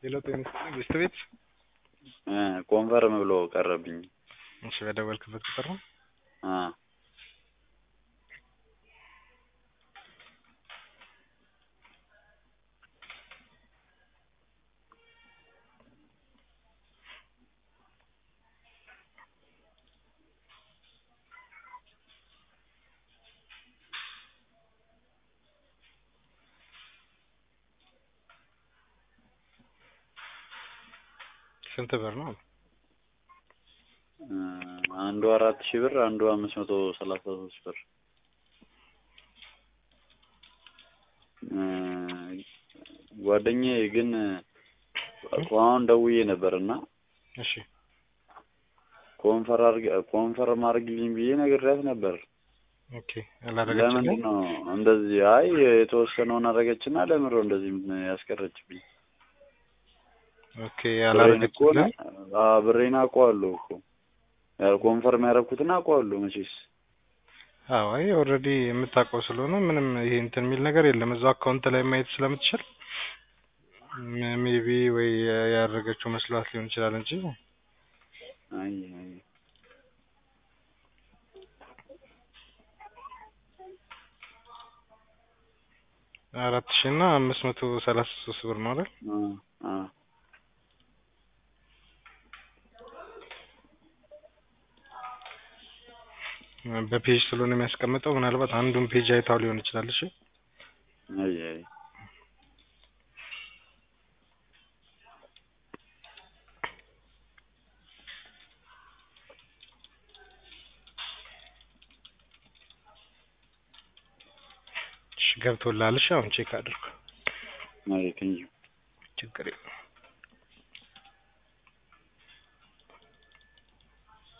የለውጥ ሚስት ቤት ኮንፈርም ብሎ ቀረብኝ። እሺ በደወልክበት ቁጥር ነው? ስንት ብር ነው? አንዱ 4000 ብር፣ አንዱ 533 ብር። ጓደኛዬ ግን አሁን ደውዬ ነበርና እሺ ኮንፈርም አድርግልኝ ብዬ ነግሬያት ነበር። ኦኬ አላደረገችም። ለምንድን ነው እንደዚህ? አይ የተወሰነውን አደረገችና ለምሮ እንደዚህ ያስቀረችብኝ? ኦኬ አላደረገችም። ብሬን አውቀዋለሁ እኮ ኮንፈርም ያደረኩትና አውቀዋለሁ መቼስ። አዎ አይ ኦልሬዲ የምታውቀው ስለሆነ ምንም ይሄ እንትን የሚል ነገር የለም። እዛው አካውንት ላይ ማየት ስለምትችል ሜቢ ወይ ያደረገችው መስሏት ሊሆን ይችላል እንጂ አይ 4000 እና 533 ብር ነው አይደል? በፔጅ ስለሆነ የሚያስቀምጠው ምናልባት አንዱን ፔጅ አይታው ሊሆን ይችላል። እሺ አይ ገብቶላል። እሺ አሁን ቼክ አድርጉ። ማለት ነው። ችግር የለም።